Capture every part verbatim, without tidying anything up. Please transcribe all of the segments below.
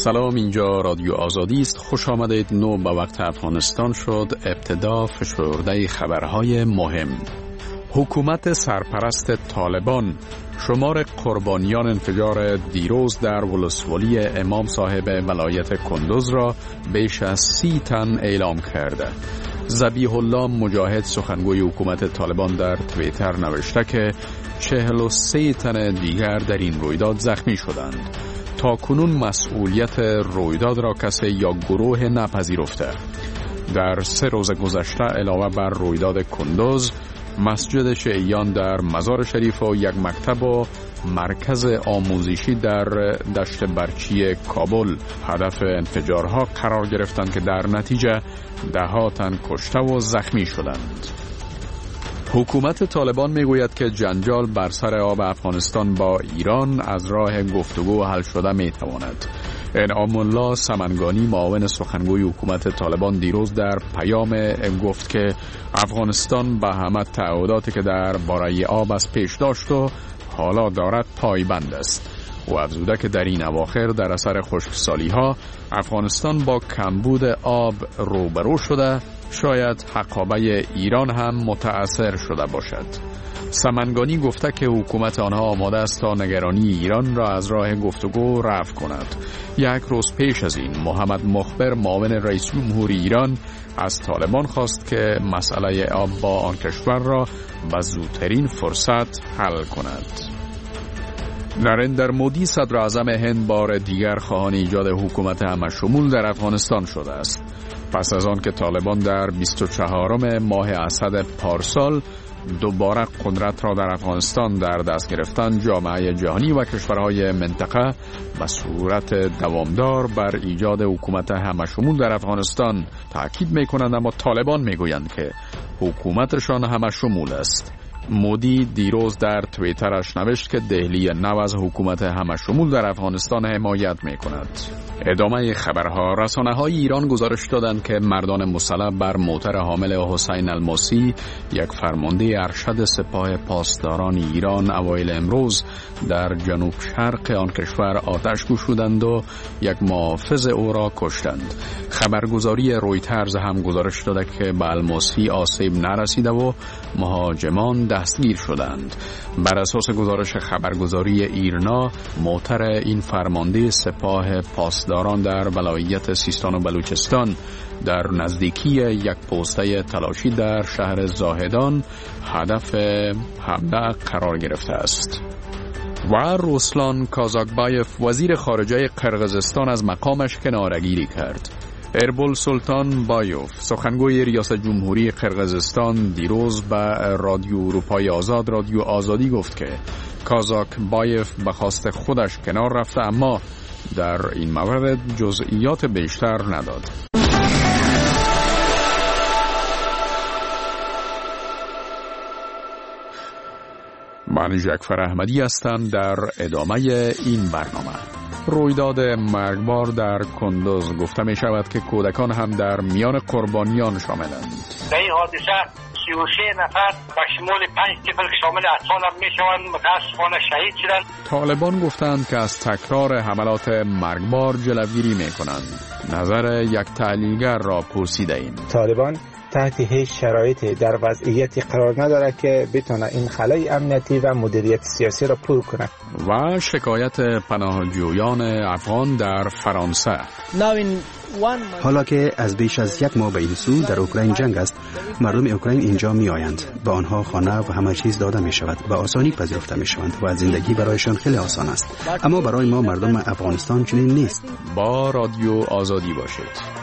سلام، اینجا رادیو آزادی است. خوش آمدید. نو به وقت افغانستان شد. ابتدا فشرده خبرهای مهم. حکومت سرپرست طالبان شمار قربانیان انفجار دیروز در ولسوالی امام صاحب ولایت کندوز را بیش از سی تن اعلام کرده. ذبیح الله مجاهد سخنگوی حکومت طالبان در توییتر نوشته که چهل و سه تن دیگر در این رویداد زخمی شدند. تا کنون مسئولیت رویداد را کسی یا گروه نپذیرفته. در سه روز گذشته علاوه بر رویداد کندوز، مسجد شیعیان در مزار شریف و یک مکتب و مرکز آموزشی در دشت برچی کابل هدف انفجارها قرار گرفتند که در نتیجه ده ها تن کشته و زخمی شدند. حکومت طالبان میگوید که جنجال بر سر آب افغانستان با ایران از راه گفتگو حل شده میتواند. انعام الله سمنگانی معاون سخنگوی حکومت طالبان دیروز در پیام گفت که افغانستان به همه تعهداتی که در باره آب از پیش داشت و حالا دارد پایبند است. و افزوده که در این اواخر در اثر خشکسالی ها افغانستان با کمبود آب روبرو شده، شاید حقابه ایران هم متأثر شده باشد. سمنگانی گفته که حکومت آنها آماده است تا نگرانی ایران را از راه گفتگو رفع کند. یک روز پیش از این محمد مخبر معاون رئیس جمهور ایران از طالبان خواست که مسئله آب با آن کشور را به زودترین فرصت حل کند. نریندر مودی صدر اعظم هند بار دیگر خواهان ایجاد حکومت همه‌شمول در افغانستان شده است. پس از آن که طالبان در بیست و چهارم ماه اسد پارسال دوباره قدرت را در افغانستان در دست گرفتند، جامعه جهانی و کشورهای منطقه به صورت دوامدار بر ایجاد حکومت همه‌شمول در افغانستان تاکید می‌کنند، اما طالبان می‌گویند که حکومتشان همه‌شمول است. مودی دیروز در توییترش نوشت که دهلی نو از حکومت همه‌شمول در افغانستان حمایت می‌کند. ادامه خبرها. رسانه‌های ایران گزارش دادند که مردان مسلح بر موتر حامل حسین الموسی، یک فرمانده ارشد سپاه پاسداران ایران، اوایل امروز در جنوب شرق آن کشور آتش گشودند و یک محافظ او را کشتند. خبرگزاری رویترز هم گزارش داده که به الموسی آسیب نرسیده و مهاجمان دستگیر شدند. بر اساس گزارش خبرگزاری ایرنا، موتر این فرمانده سپاه پاسداران در ولایت سیستان و بلوچستان در نزدیکی یک پوسته تلاشی در شهر زاهدان هدف حمله قرار گرفته است. و روسلان کازاکبایف وزیر خارجه قرقیزستان از مقامش کناره‌گیری کرد. اربول سلطان بایوف سخنگوی ریاست جمهوری قرقیزستان دیروز به رادیو اروپای آزاد رادیو آزادی گفت که کازاک بایف به خواست خودش کنار رفته، اما در این مورد جزئیات بیشتر نداد. من جعفر احمدی هستم. در ادامه این برنامه، رویداد مرگبار در کندوز گفته می شود که کودکان هم در میان قربانیان شاملند. در این حادثه سی و سه نفر به شمول پنج طفل که شامل اطفال هم می شوند متاسفانه شهید شدند. طالبان گفتند که از تکرار حملات مرگبار جلوگیری می کنند. نظر یک تحلیلگر را پرسیده ایم. طالبان تحت هیچ شرایطی در وضعیتی قرار نداره که بتونه این خلای امنیتی و مدیریت سیاسی را پر کنه. و شکایت پناهجویان افغان در فرانسه. حالا که از بیش از یک ماه به این سو در اوکراین جنگ است، مردم اوکراین اینجا می آیند. به آنها خانه و همه چیز داده می شود و آسانی پذیرفته می شوند و زندگی برایشان خیلی آسان است. اما برای ما مردم افغانستان چنین نیست. با رادیو آزادی باشید.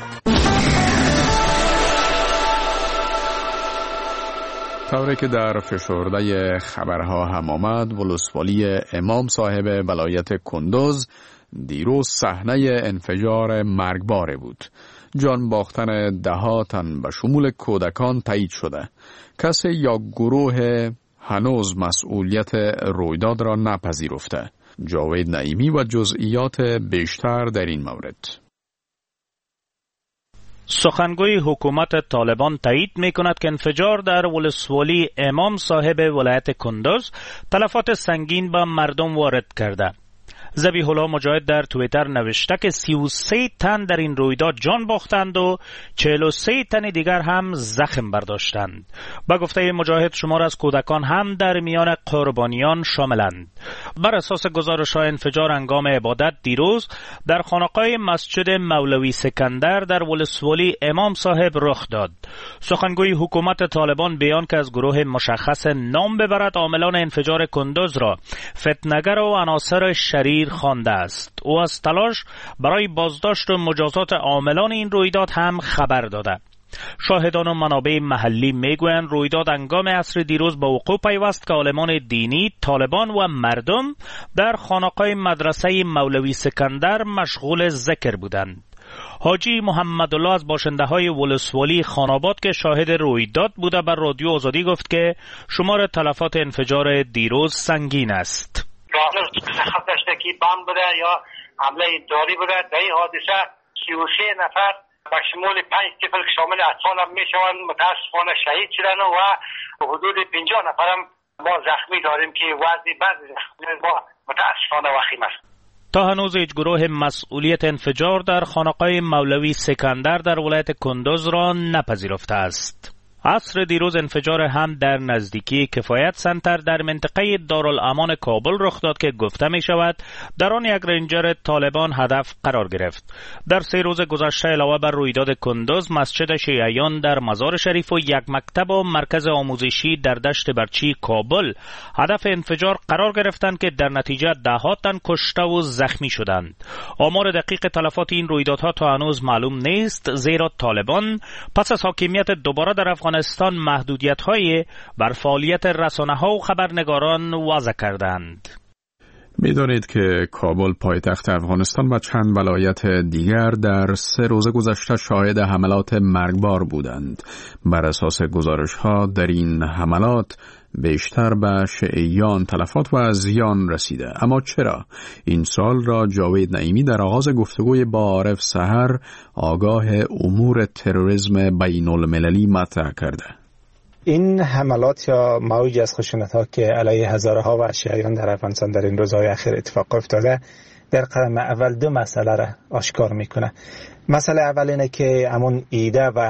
طوری که در فشرده خبرها هم آمد، ولسوالی امام صاحب ولایت کندوز دیروز صحنه انفجار مرگبار بود. جان باختن ده ها تن به شمول کودکان تایید شده. کسی یا گروه هنوز مسئولیت رویداد را نپذیرفته. جاوید نعیمی و جزئیات بیشتر در این مورد. سخنگوی حکومت طالبان تایید می کند که انفجار در ولسوالی امام صاحب ولایت کندوز تلفات سنگین به مردم وارد کرده. ذبیح الله مجاهد در توییتر نوشته که سی و سه تن در این رویداد جان باختند و چهل و سه تن دیگر هم زخم برداشتند. با گفته مجاهد شمار از کودکان هم در میان قربانیان شاملند. بر اساس گزارش‌های انفجار هنگام عبادت دیروز در خانقاه مسجد مولوی سکندر در ولسوالی امام صاحب رخ داد. سخنگوی حکومت طالبان بیان که از گروه مشخص نام ببرد عاملان انفجار کندوز را فتنه‌گر و عناصر شریر خوانده است. او از تلاش برای بازداشت و مجازات عاملان این رویداد هم خبر داده. شاهدان و منابع محلی میگویند رویداد هنگام عصر دیروز به وقوع پیوست که عالمان دینی، طالبان و مردم در خانقاه مدرسه مولوی سکندر مشغول ذکر بودند. حاجی محمدالله از باشنده‌های ولسوالی خاناباد که شاهد رویداد بوده بر رادیو آزادی گفت که شمار تلفات انفجار دیروز سنگین است. خطشتکی بم بوده یا حمله داری بوده. در این حادثه سی و سه نفر به شمول پنج طفل که شامل اطفال هم میشوند متاسفانه شهید شدن و حدود پنجاه نفر هم ما زخمی داریم که وضع بعضی زخمی ما متاسفانه وخیم است. تا هنوز هیچ گروه مسئولیت انفجار در خانقاه مولوی سکندر در ولایت کندوز را نپذیرفته است. عصر دیروز انفجار هم در نزدیکی کفایت سنتر در منطقه دارالامان کابل رخ داد که گفته می شود در آن یک رنجر طالبان هدف قرار گرفت. در سه روز گذشته علاوه بر رویداد کندوز، مسجد شیعیان در مزار شریف و یک مکتب و مرکز آموزشی در دشت برچی کابل هدف انفجار قرار گرفتند که در نتیجه ده ها تن کشته و زخمی شدند. آمار دقیق تلفات این رویدادها تا هنوز معلوم نیست، زیرا طالبان پس از حاکمیت دوباره در افغانستان محدودیت‌های بر فعالیت رسانه‌ها و خبرنگاران وضع کردند. می‌دانید که کابل پایتخت افغانستان و چند ولایت دیگر در سه روز گذشته شاهد حملات مرگبار بودند. بر اساس گزارش‌ها در این حملات بیشتر به شیعیان تلفات و زیان رسیده. اما چرا؟ این سال را جاوید نعیمی در آغاز گفتگوی با عارف سحر آگاه امور تروریسم بین المللی مطرح کرده. این حملات یا موج از خشونت‌ها که علیه هزارها و شیعیان در افغانستان در این روزهای اخیر اتفاق افتاده در قدم اول دو مسئله را آشکار میکنه. مسئله اول اینه که همون ایده و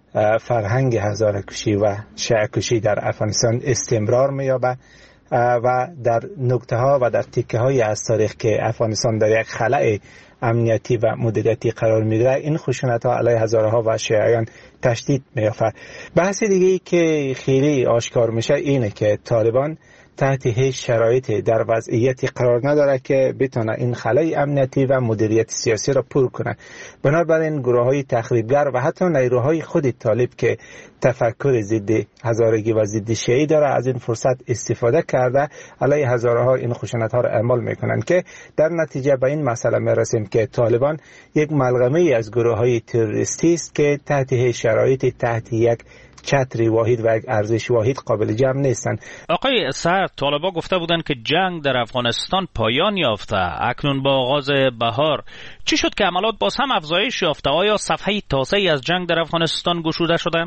فرهنگ هزاره کشی و شیعه کشی در افغانستان استمرار می‌یابد و در نقطه ها و در تیکه های از تاریخ که افغانستان در یک خلأ امنیتی و مدیریتی قرار می‌گیرد، این خشونت ها علیه هزارها و شیعیان تشدید می‌یابد. بحث دیگه‌ای که خیلی آشکار میشه اینه که طالبان تحت هیچ شرایطی در وضعیتی قرار نداره که بتونه این خلأ امنیتی و مدیریت سیاسی را پر کنه. بنابراین گروه‌های تخریبگر و حتی نیروهای خود طالب که تفکر ضد هزارگی و ضد شیعی داره از این فرصت استفاده کرده علیه هزارها این خشونت‌ها را اعمال میکنن که در نتیجه به این مسئله میرسیم که طالبان یک ملغمه از گروه‌های تروریستی است که تحت هیچ شرایطی تحت یک چتری واحد و یک ارزش واحد قابل جمع نیستن. آقای سر، طالبان گفته بودند که جنگ در افغانستان پایان یافته. اکنون با آغاز بهار چی شد که عملات باز هم افزایش یافته؟ آیا صفحه تازه‌ای از جنگ در افغانستان گشوده شده؟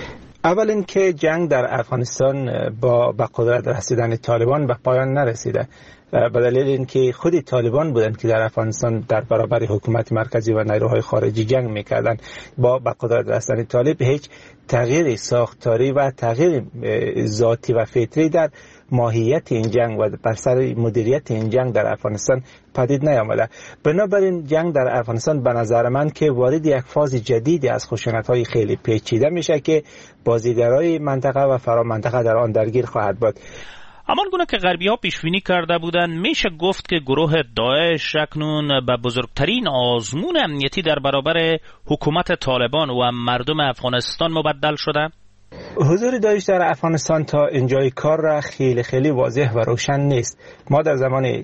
اول اینکه جنگ در افغانستان با به قدرت رسیدن طالبان به پایان نرسیده، به دلیل اینکه خود طالبان بودند که در افغانستان در برابر حکومت مرکزی و نیروهای خارجی جنگ میکردند. با به قدرت رسیدن طالب هیچ تغییر ساختاری و تغییر ذاتی و فطری در ماهیت این جنگ و بر سر مدیریت این جنگ در افغانستان پدید نیامده. بنابراین جنگ در افغانستان به نظر من که وارد یک فاز جدیدی از خشونت‌های خیلی پیچیده میشه که بازیگرای منطقه و فرامنطقه در آن درگیر خواهد بود. همان گونه که غربی‌ها پیش‌بینی کرده بودند، میشه گفت که گروه داعش اکنون به بزرگترین آزمون امنیتی در برابر حکومت طالبان و مردم افغانستان مبدل شده. حضور داعش در افغانستان تا اینجای کار را خیلی خیلی واضح و روشن نیست. ما در زمان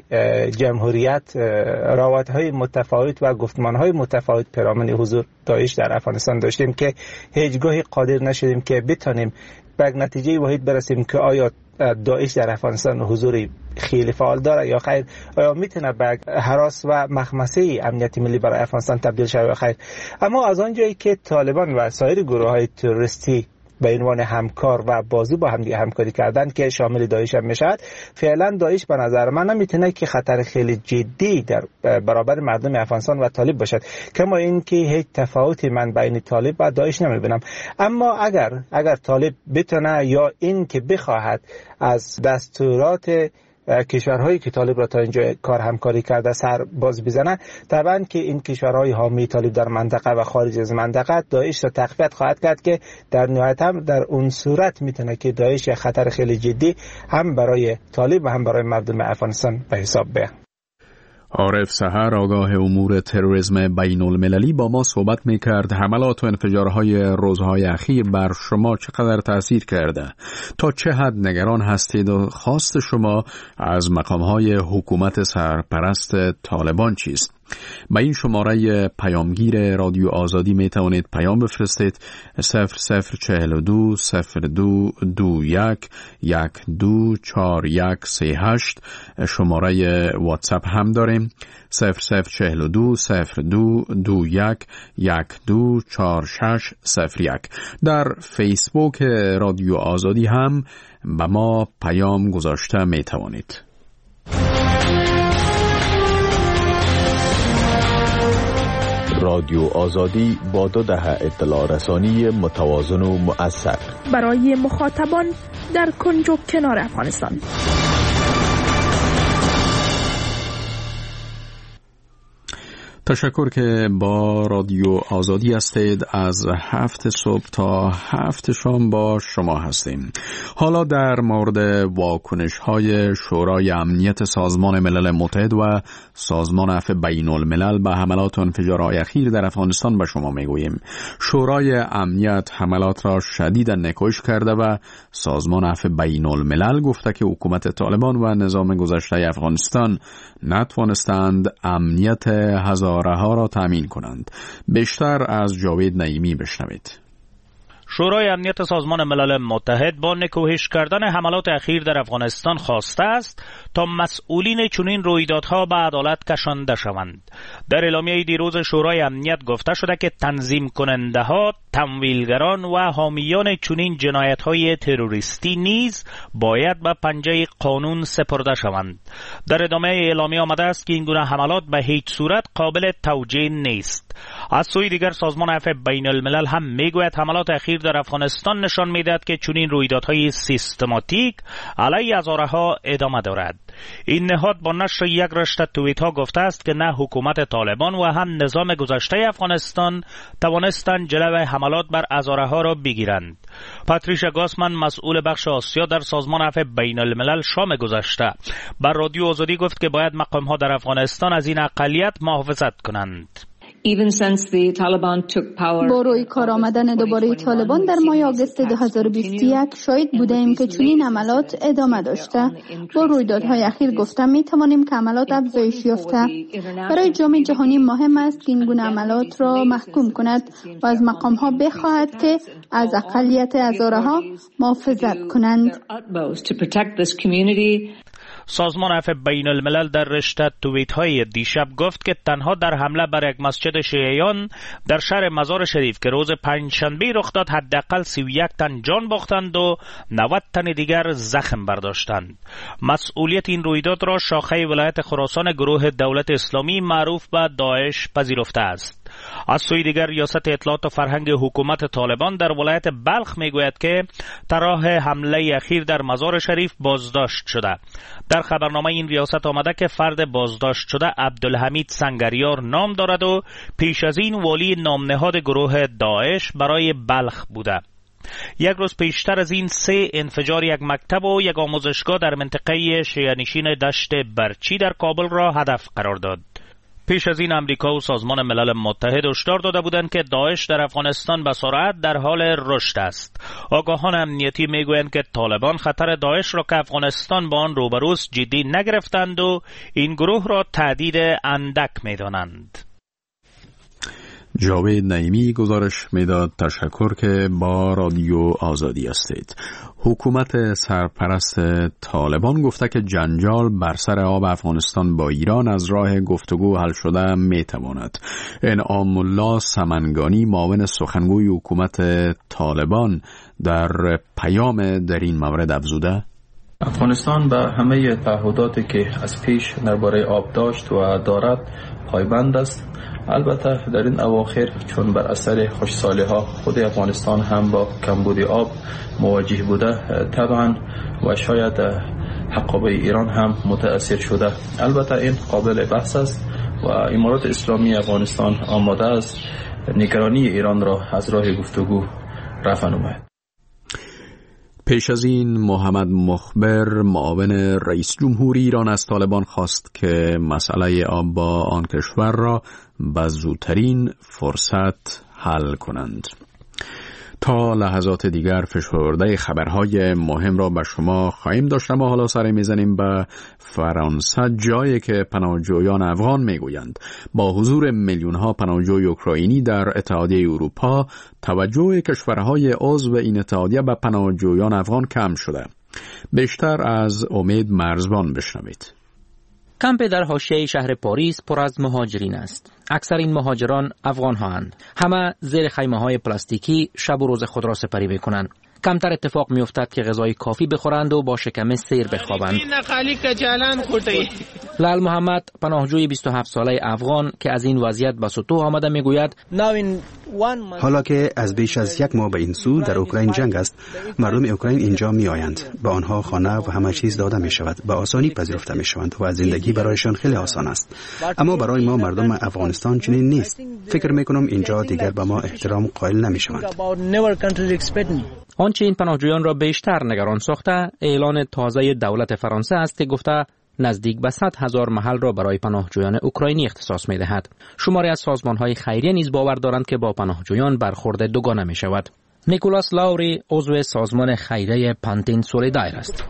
جمهوریت روایت‌های متفاوت و گفتمان‌های متفاوت پیرامون حضور داعش در افغانستان داشتیم که هیچگاهی قادر نشدیم که بتانیم به نتیجه واحد برسیم که آیا داعش در افغانستان حضوری خیلی فعال داره یا خیر، آیا میتونه به هراس و مخمسه امنیتی ملی برای افغانستان تبدیل شود یا خیر. اما از آنجایی که طالبان و سایر گروه‌های تروریستی به عنوان همکار و بازو با هم دیگه همکاری کردن که شامل داعش هم میشد. فعلا داعش به نظر من نمیتونه که خطر خیلی جدی در برابر مردم افغانستان و طالب باشد، کما اینکه هیچ تفاوتی من بین طالب و داعش نمیبینم. اما اگر اگر طالب بتونه یا این که بخواهد از دستورات کشورهایی که طالب را تا اینجا کار همکاری کرده سر باز بزنه، طبعا که این کشورهای حامی طالب در منطقه و خارج از منطقه داعش را تقویت خواهد کرد که در نهایت هم در اون صورت میتونه که داعش خطر خیلی جدی هم برای طالب و هم برای مردم افغانستان به حساب بیاد. عارف سحر آگاه امور تروریسم بین المللی با ما صحبت می کرد. حملات و انفجارهای روزهای اخیر بر شما چقدر تأثیر کرده؟ تا چه حد نگران هستید و خواست شما از مقامهای حکومت سرپرست طالبان چیست؟ با این شماره پیامگیر رادیو آزادی می توانید پیام بفرستید. صفر صفر چهل و دو صفر دو دو یک یک دو چهار یک سه هشت. شماره واتساپ هم داریم. صفر صفر چهل و دو صفر دو دو یک یک دو چهار شش صفر یک. در فیسبوک رادیو آزادی هم با ما پیام گذاشته می توانید. رادیو آزادی با دو دهه اطلاع رسانی متوازن و مؤثر برای مخاطبان در کنج و کنار افغانستان. تشکر که با رادیو آزادی هستید. از هفت صبح تا هفت شام با شما هستیم. حالا در مورد واکنش های شورای امنیت سازمان ملل متحد و سازمان عفو بین الملل به حملات و انفجارهای اخیر در افغانستان به شما میگوییم. شورای امنیت حملات را شدیداً نکوش کرده و سازمان عفو بین الملل گفته که حکومت طالبان و نظام گذشته افغانستان نتوانستند امنیت هزارها را تامین کنند. بیشتر از جاوید نعیمی بشنوید. شورای امنیت سازمان ملل متحد با نکوهش کردن حملات اخیر در افغانستان خواسته است تا مسئولین چنین رویدادها به عدالت کشانده شوند. در اعلامیه دیروز شورای امنیت گفته شده که تنظیم کننده ها، تمویلگران و حامیان چنین جنایت‌های تروریستی نیز باید به پنجه قانون سپرده شوند. در ادامه اعلامیه آمده است که این گونه حملات به هیچ صورت قابل توجیه نیست. از سوی دیگر سازمان عفو بین الملل هم میگوید حملات اخیر در افغانستان نشان میدهد که چنین رویدادهای سیستماتیک علیه هزارها ادامه دارد. این نهاد با نشر یک رشته توییت ها گفته است که نه حکومت طالبان و هم نظام گذشته افغانستان توانستند جلوی حملات بر هزارها را بگیرند. پاتریشا گاسمن مسئول بخش آسیا در سازمان عفو بین الملل شام گذشته بر رادیو آزادی گفت که باید مقام ها در افغانستان از این اقلیت محافظت کنند. با روی کار آمدن دوباره طالبان در ماه آگوست دو هزار و بیست و یک شاهد بودیم که چنین عملات ادامه داشته. با رویدادهای اخیر گفتم می توانیم که عملات افزایش یافته. برای جامعه جهانی مهم است که این گونه عملات را محکوم کند و از مقام ها بخواهد که از اقلیت هزارها محافظت کنند. سازمان عفو بین الملل در رشته توییت های دیشب گفت که تنها در حمله بر یک مسجد شیعیان در شهر مزار شریف که روز پنجشنبه رخ داد حداقل سی و یک تن جان باختند و نود تن دیگر زخم برداشتند. مسئولیت این رویداد را شاخه ولایت خراسان گروه دولت اسلامی معروف به داعش پذیرفته است. از سوی دیگر ریاست اطلاعات و فرهنگ حکومت طالبان در ولایت بلخ میگوید که طرح حمله اخیر در مزار شریف بازداشت شده. در خبرنامه این ریاست آمده که فرد بازداشت شده عبدالحمید سنگریار نام دارد و پیش از این والی نامنهاد گروه داعش برای بلخ بوده. یک روز پیشتر از این سه انفجار یک مکتب و یک آموزشگاه در منطقه شیعه‌نشین دشت برچی در کابل را هدف قرار داد. پیش از این امریکا و سازمان ملل متحد هشدار داده بودند که داعش در افغانستان به سرعت در حال رشد است. آگاهان امنیتی میگویند که طالبان خطر داعش را که افغانستان با آن روبروست جدی نگرفتند و این گروه را تهدید اندک میدانند. جاوید نعیمی گزارش میداد. تشکر که با رادیو آزادی هستید. حکومت سرپرست طالبان گفته که جنجال بر سر آب افغانستان با ایران از راه گفتگو حل شده میتواند. انعام الله سمنگانی معاون سخنگوی حکومت طالبان در پیام در این مورد افزوده: افغانستان به همه تعهداتی که از پیش درباره آب داشت و دارد پایبند است. البته در این اواخر چون بر اثر خشکسالی ها خود افغانستان هم با کمبود آب مواجه بوده، طبعا و شاید حقابه ایران هم متاثر شده. البته این قابل بحث است و امارات اسلامی افغانستان آماده است نگرانی ایران را از راه گفتگو رفع نماید. پیش از این محمد مخبر معاون رئیس جمهور ایران از طالبان خواست که مسئله آب با آن کشور را به زودترین فرصت حل کنند. تا لحظات دیگر فشرده خبرهای مهم را به شما خواهیم داشت. اما حالا سر میزنیم به فرانسه، جایی که پناهجویان افغان میگویند با حضور میلیون ها پناهجوی اوکراینی در اتحادیه اروپا توجه کشورهای عضو این اتحادیه به پناهجویان افغان کم شده. بیشتر از امید مرزبان بشنوید. کمپ در حاشیه شهر پاریس پر از مهاجرین است. اکثر این مهاجران افغان هستند. همه زیر خیمه های پلاستیکی شب و روز خود را سپری میکنند. کمتر اتفاق میافتد که غذای کافی بخورند و با شکم سیر بخوابند. لال محمد، پناهجوی بیست و هفت ساله افغان که از این وضعیت به سطوح آمده، میگوید حالا که از بیش از یک ماه به این سو در اوکراین جنگ است، مردم اوکراین اینجا می آیند. به آنها خانه و همه چیز داده می شود. به آسانی پذیرفته می شوند و زندگی برایشان خیلی آسان است. اما برای ما مردم افغانستان چنین نیست. فکر می کنم اینجا دیگر به ما احترام قائل نمی شوند. آنچه این پناهجویان را بیشتر نگران ساخته، اعلان تازه دولت فرانسه است که گفته نزدیک به صد هزار محل را برای پناهجویان اوکراینی اختصاص می دهد. شماری از سازمان‌های خیریه نیز باور دارند که با پناهجویان برخورد دوگانه می شود. نیکولاس لاوری عضو سازمان خیریه پانتین سولیدایر است.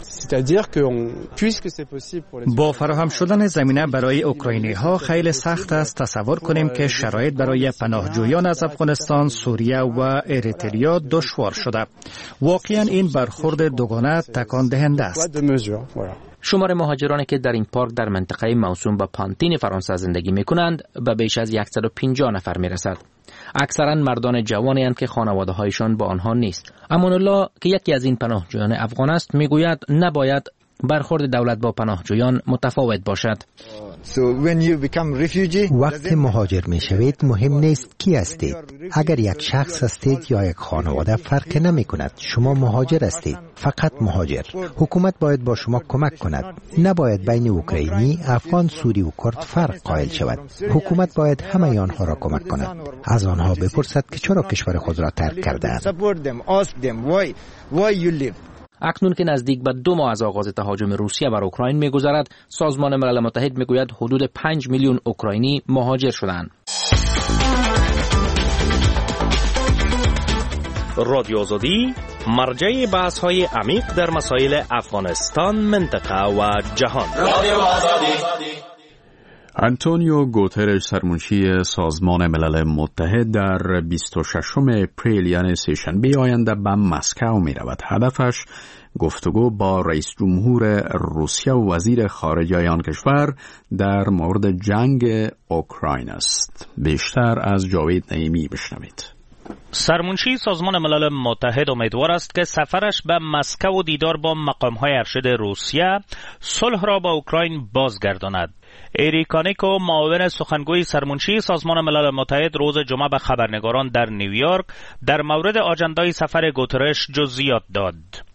با فراهم شدن زمینه برای اوکراینی ها خیلی سخت است تصور کنیم که شرایط برای پناهجویان از افغانستان، سوریه و اریتریا دشوار شده. واقعا این برخورد دوگانه تکان دهنده است. شمار مهاجرانی که در این پارک در منطقه موسوم به پانتین فرانسه زندگی می کنند به بیش از صد و پنجاه نفر می رسد. اکثرا مردان جوانی هستند که خانواده هایشان با آنها نیست. امان الله که یکی از این پناهجویان افغان است میگوید نباید برخورد دولت با پناهجویان متفاوت باشد. وقتی مهاجر می شوید مهم نیست کی هستید. اگر یک شخص هستید یا یک خانواده فرق نمی کند. شما مهاجر هستید، فقط مهاجر. حکومت باید با شما کمک کند. نباید بین اوکراینی، افغان، سوری و کرد فرق قائل شود. حکومت باید همه آنها را کمک کند. از آنها بپرسد که چرا کشور خود را ترک کردند. اکنون که نزدیک به دو ماه از آغاز تهاجم روسیه بر اوکراین می‌گذرد، سازمان ملل متحد می‌گوید حدود پنج میلیون اوکراینی مهاجر شدند. رادیو آزادی مرجع بحث‌های عمیق در مسائل افغانستان، منطقه و جهان. رادیو آزادی. آنتونیو گوترش، سرمنشی سازمان ملل متحد، در بیست و ششم اپریل یعنی سه‌شنبه آینده به مسکو می رود. هدفش گفتگو با رئیس جمهور روسیه و وزیر خارجه آن کشور در مورد جنگ اوکراین است. بیشتر از جاوید نعیمی بشنوید. سرمنشی سازمان ملل متحد امیدوار است که سفرش به مسکو و دیدار با مقام‌های ارشد روسیه صلح را با اوکراین بازگرداند. اریکانیکو، معاون سخنگوی سرمنشی سازمان ملل متحد، روز جمعه به خبرنگاران در نیویورک در مورد آجندای سفر گوترش جزئیات داد.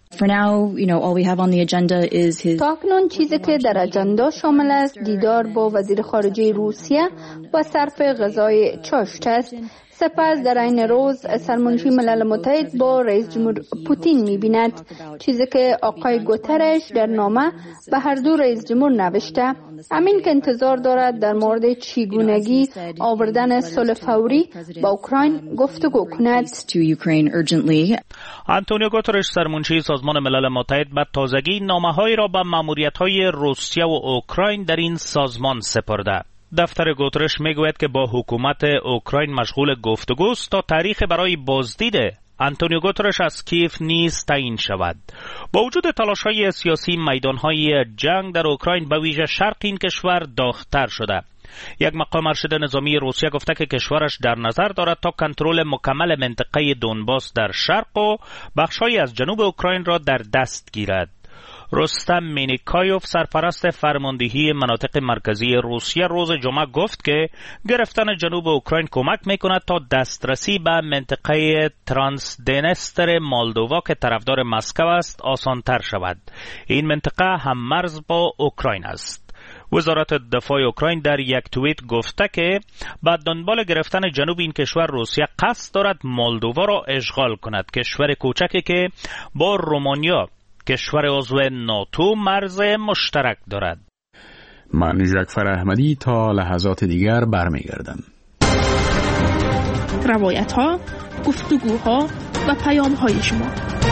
تا اکنون چیزی که در اجندا شامل است دیدار با وزیر خارجه روسیه و صرف غذای چاشت است. سپس در این روز سرمنشی ملل متحد با رئیس جمهور پوتین می‌بیند، چیزی که آقای گوترش در نامه به هر دو رئیس جمهور نوشته. همین که انتظار دارد در مورد چگونگی آوردن صلح فوری با اوکراین گفتگو کند. آنتونیو گوترش، سرمنشی سازمان ملل متحد، به تازگی نامه‌هایی را به ماموریت‌های روسیه و اوکراین در این سازمان سپرده. دفتر گوترش میگوید که با حکومت اوکراین مشغول گفتگوست تا تاریخ برای بازدید آنتونیو گوترش از کیف نیز تعیین شود. با وجود تلاش‌های سیاسی، میدان‌های جنگ در اوکراین به ویژه شرق این کشور داغ‌تر شده. یک مقام ارشد نظامی روسیه گفته که کشورش در نظر دارد تا کنترل مکمل منطقه دونباس در شرق و بخش‌هایی از جنوب اوکراین را در دست گیرد. رستم مینیکایوف، سرپرست فرماندهی مناطق مرکزی روسیه، روز جمعه گفت که گرفتن جنوب اوکراین کمک میکند تا دسترسی به منطقه ترانسدنستر مولدووا که طرفدار مسکو است آسانتر شود. این منطقه هم مرز با اوکراین است. وزارت دفاع اوکراین در یک توییت گفته که بعد دنبال گرفتن جنوب این کشور روسیه قصد دارد مولدووا را اشغال کند، کشور کوچکی که با رومانیا کشور عضو ناتو مرز مشترک دارد. من جعفر احمدی تا لحظات دیگر برمیگردم. روایت ها، گفتگوها و پیام های شما.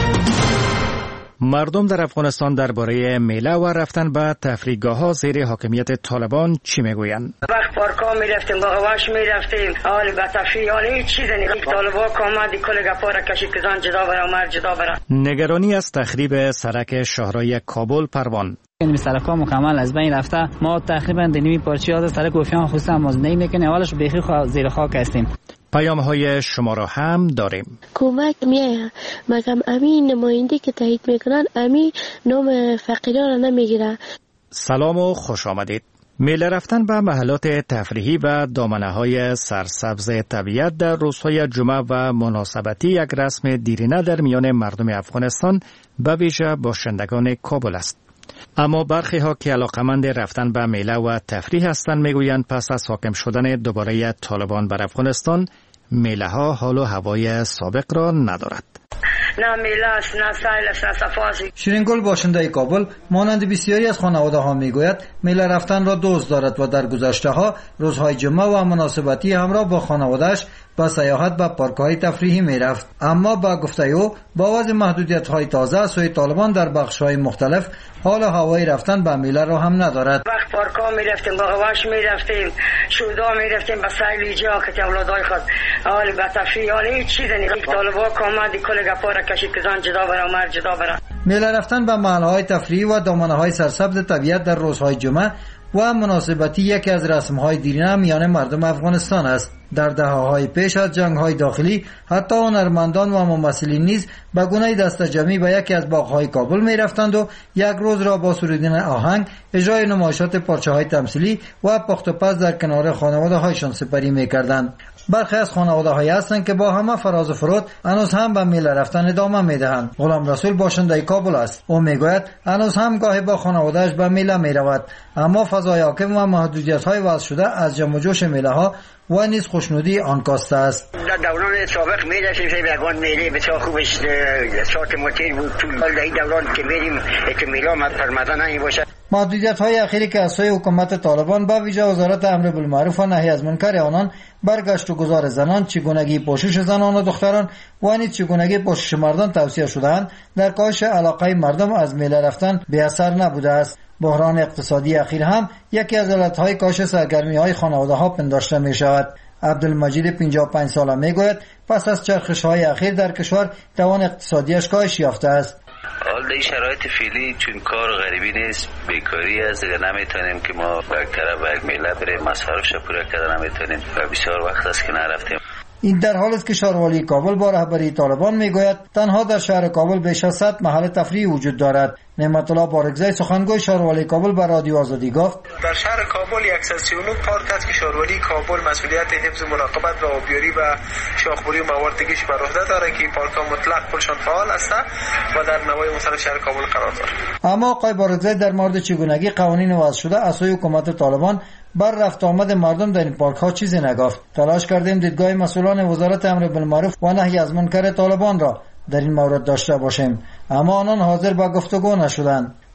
مردم در افغانستان درباره میله و رفتن به تفریحگاه‌ها زیر حاکمیت طالبان چی میگویند؟ وقت پارک‌ها میرفتیم، باغ‌واش میرفتیم، حال به تفریح، حال هیچ چیزی نیست. طالبان کامدی کل گپا را کشید که زن جدا بره و مرد جدا بره. نگرانی از تخریب سرک شاهراه کابل پروان. این سرک‌ها مکمل از بین رفته. ما تقریبا دنیمی پارچه از سرک گوفیان خصوصا مازندی میکنه، اولش بیخی زیر خاک هستیم. پیام های شما را هم داریم. کمک میایه مگم امین نماینده که تایید میکنن امین نام فقیران را نمیگیره. سلام و خوش آمدید. میله رفتن به محلات تفریحی و دامنه های سرسبز طبیعت در روزهای جمعه و مناسبتی یک رسم دیرینه در میان مردم افغانستان به ویژه باشندگان کابل است. اما برخی ها که علاقمند رفتن به میله و تفریح هستند میگویند پس از حاکم شدن دوباره طالبان بر افغانستان میله ها حال و هوای سابق را ندارد. نه میله است، نه سیل است، نه صفاست. شیرینگل باشنده کابل مانند بسیاری از خانواده ها میگوید میله رفتن را دوست دارد و در گذشته ها روزهای جمعه و مناسبتی همراه با خانواده‌اش با سیاحت به پارک‌های تفریحی میرفت. اما با گفته او با وجه محدودیت‌های تازه از سوی طالبان در بخش‌های مختلف حال و هوای رفتن به میله را هم ندارد. وقت پارک‌ها میرفتیم، باغ‌واش میرفتیم، شودا میرفتیم، به سیل جا که اولادای خود حال به تفریح، حال هیچ چیزی نیست. طالبان کامدی کل گپا را کشید که زن جدا بره و مرد جدا بره. میله رفتن به محل‌های تفریحی و دامنه‌های سرسبز طبیعت در روزهای جمعه و مناسبتی یکی از رسم‌های دیرینه میان مردم افغانستان است. در دهه‌های پیش از جنگ‌های داخلی حتی هنرمندان و ممثلین نیز به گونه دسته جمعی به یکی از باغ‌های کابل می‌رفتند و یک روز را با سرودن آهنگ، اجرای نمایشات پارچه‌های تمثیلی و پخت و پز در کنار خانواده‌هایشان سپری می‌کردند. برخی از خانواده‌هایی هستند که با همه فراز و فرود هنوز هم به میله رفتن ادامه می‌دهند. غلام رسول باشنده کابل است. او میگوید هنوز هم گاهی با خانواده‌اش به میله می‌رود، اما فضای حاکم و محدودیت‌های وضع شده از جمع و جوش میله‌ها و نیز خوشنودی آن کاسته است. در دوران سابق می‌رفتیم به یگان میله بسیار خوبش ساعت متر بود. طول در دوران که میریم که میله مد پرمدن نمی باشد. محدودیت‌های اخیری که از سوی حکومت طالبان به ویژه وزارت امر بالمعروف و نهی از منکر آنان برگشت و گذار زنان، چگونگی پوشش زنان و دختران و نیز چگونگی پوشش مردان توصیه شده‌اند، در کاهش علاقه مردم از میله رفتن بی اثر نبوده است. بحران اقتصادی اخیر هم یکی از علتهای کاهش سرگرمی‌های خانواده‌ها پنداشته می‌شود. عبدالمجید پنجاه و پنج ساله میگوید پس از چرخش‌های اخیر در کشور توان اقتصادیش کاهش یافته است. حال در شرایط فعلی چون کار غریبی نیست، بیکاری است، دیگه نمیتونیم که ما یک طرف یک میله بریم مصارفش پورا کردن نمیتونیم و بسیار وقت است که نرفتیم. این در حالی است که شهروالی کابل با رهبری طالبان میگوید تنها در شهر کابل بیش از صد محل تفریحی وجود دارد. نعمت الله بارگزای سخنگوی شهروالی کابل به رادیو آزادی گفت در شهر کابل صد و سی و نه پارک است که شهروالی کابل مسئولیت حفظ مراقبت و آبیاری و شاخبری و مواردگیش بر عهده دارد که پارک‌ها مطلق کلشان فعال است و در نوای مختلف شهر کابل قرار دارد. اما آقای بارگزای در مورد چگونگی قوانین وضع شده از سوی حکومت طالبان بر رفت آمد مردم در این پارک ها چیزی نگفت. تلاش کردیم دیدگاه مسئولان وزارت امر بالمعروف و نهی از منکر طالبان را در این مورد داشته باشیم، اما آنان حاضر به گفتگو نشدند.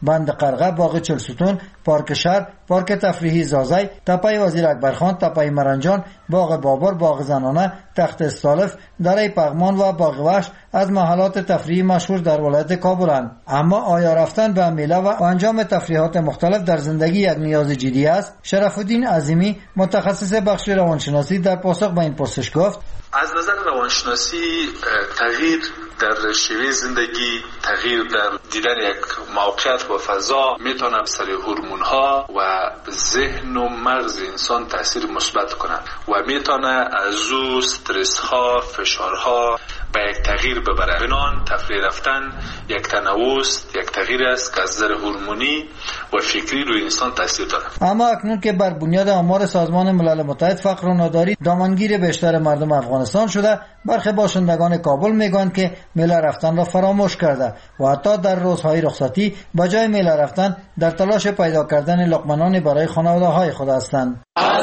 بند قرغه، باغ چلستون، پارک شهر، پارک تفریحی زازای، تپه وزیر اکبرخان، تپه مرنجان، باغ بابر، باغ زنانه، تخت استالف، دره پغمان و باغ وحش از محلات تفریحی مشهور در ولایت کابلند. اما آیا رفتن به میله و انجام تفریحات مختلف در زندگی یک نیاز جدی است؟ شرف الدین عظیمی متخصص بخش روانشناسی در پاسخ به این پرسش گفت: از نظر روانشناسی تغییر در شیوه زندگی، تغییر در دیدن یک موقعیت و فضا میتونه سر هورمون ها و ذهن و مغز انسان تاثیر مثبت کنه و میتونه از او استرس ها، فشار ها به یک تغییر ببره. بنان تفریح رفتن یک تنوع است، یک تغییر است که از نظر هورمونی و فکری روی انسان تاثیر داره. اما اکنون که بر بنیاد آمار سازمان ملل متحد فقر و ناداری دامنگیر بیشتر مردم افغانستان شده، برخی باشندگان کابل میگویند که میله رفتن را فراموش کرده و حتی در روزهای رخصتی به جای میله رفتن در تلاش پیدا کردن لقمه‌نان برای خانواده‌های خود هستند.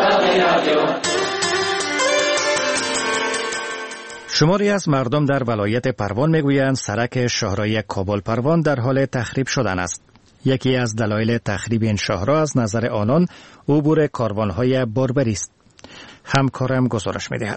شماری از مردم در ولایت پروان میگویند سرک شاهراه کابل پروان در حال تخریب شدن است. یکی از دلایل تخریب این شاهراه از نظر آنان عبور کاروان‌های باربری است. همکارم گزارش می‌دهد.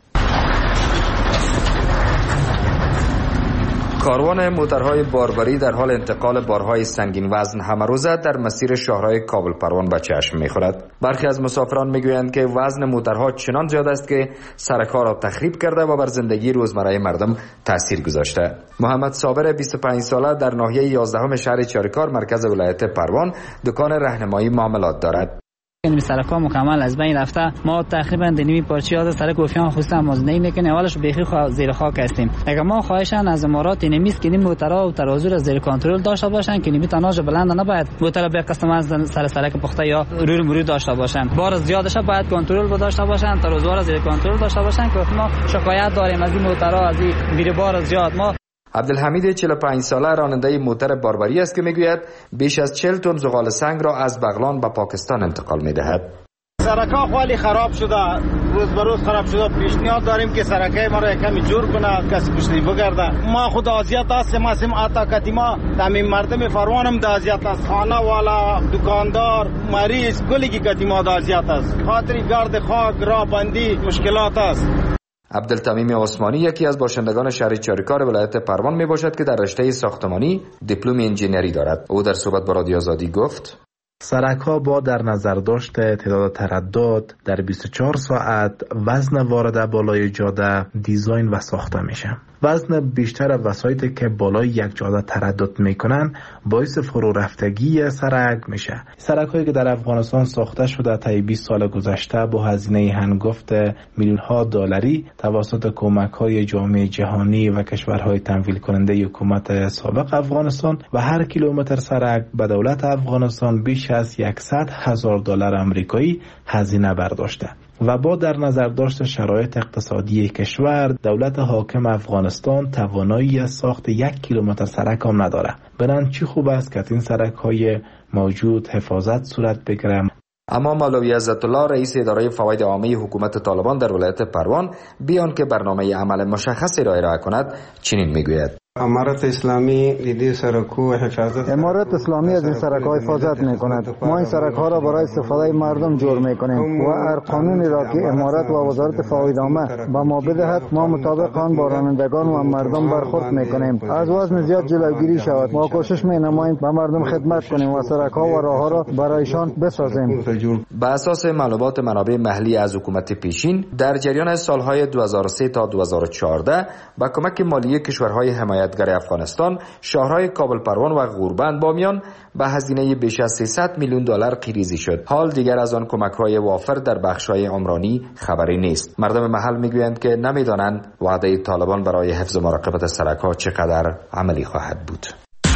کاروان موترهای باربری در حال انتقال بارهای سنگین وزن همه روزه در مسیر شاهراه کابل پروان به چشم می‌خورد. برخی از مسافران میگویند که وزن موترها چنان زیاد است که سرک‌ها را تخریب کرده و بر زندگی روزمره مردم تاثیر گذاشته. محمد صابر بیست و پنج ساله در ناحیه یازدهم شهر چاریکار مرکز ولایت پروان دکان راهنمایی معاملات دارد. این سرک ها مکمل از بین رفته. ما تقریبا نیمی پارچه از سرک گوفیان خصوصا مازنی میکنه اولش بیخی خوا... زیر خاک هستیم. اگه ما خواهشان از امارات اینمیست که این موترها و ترازو را زیر کنترل داشته باشن که نیمی تناژ بلند نباید موتر به قسم از سر سرک پخته یا روی مرور داشته باشن. بار زیادش باید کنترل داشته باشن، ترازو را زیر کنترل داشته باشن که ما شکایت داریم از این موترها از این بیر بار زیاد. ما عبدالحمید چهل و پنج ساله راننده موتر باربری است که میگوید بیش از چهل تن زغال سنگ را از بغلان به پاکستان انتقال میدهد. سرک‌ها خیلی خراب شده، روز به روز خراب شده. پیشنهاد داریم که سرکای ما را کمی جور کنه، کسی پشتی بگرده. ما خود اذیت هستیم، هستیم عطا کتیما تمام مردم فروانم د اذیت است، خانه والا، دکاندار، مریض، کلی کی کتیما د اذیت است. خاطر گرد خاک، راه بندی مشکلات است. عبدالتمیم عثمانی یکی از باشندگان شهر چاریکار ولایت پروان می باشد که در رشته ساختمانی دیپلم انجینری دارد. او در صحبت با رادیو آزادی گفت: سرک ها با در نظر داشت تعداد تردد در بیست و چهار ساعت وزن وارده بالای جاده دیزاین و ساخته میشه. وزن بیشتر وسایطی که بالای یک جاده تردد میکنن باعث فرو رفتگی سرک میشه. سرک هایی که در افغانستان ساخته شده طی بیست سال گذشته با هزینه هنگفت میلیون ها دلاری توسط کمک های جامعه جهانی و کشورهای تمویل کننده حکومت سابق افغانستان و هر کیلومتر سرک به دولت افغانستان بیش از صد هزار دلار آمریکایی هزینه برداشته. و با در نظر داشت شرایط اقتصادی کشور، دولت حاکم افغانستان توانایی از ساخت یک کیلومتر سرک هم نداره. برن چی خوب است که این سرک های موجود حفاظت صورت بگیره. اما مولوی عزت الله رئیس اداره فواید عامه حکومت طالبان در ولایت پروان بیان که برنامه عمل مشخصی را ارائه کند چنین میگوید: امارت اسلامی دیدی سرکو حفاظت امارت اسلامی از این سرک‌ها حفاظت می‌کند. ما این سرک‌ها را برای استفاده مردم جور می‌کنیم و هر قانونی را که امارت و وزارت فواید عامه به ما بدهد ما مطابق آن با رانندگان و مردم برخورد می‌کنیم. از وزن زیاد جلوگیری شود. ما کوشش می‌نماییم به مردم خدمت کنیم و سرک‌ها و راه‌ها را برایشان بسازیم. به اساس معلومات منابع محلی از حکومت پیشین در جریان سال‌های دو هزار و سه تا دو هزار و چهارده با کمک مالی کشورهای حمایت گر افغانستان شاهراه کابل پروان و غوربند بامیان به هزینه بیش از سیصد میلیون دلار قیریزی شد. حال دیگر از آن کمک‌های وافر در بخش‌های عمرانی خبری نیست. مردم محل میگویند که نمیدانند وعده طالبان برای حفظ و مراقبت سرک‌ها چقدر عملی خواهد بود.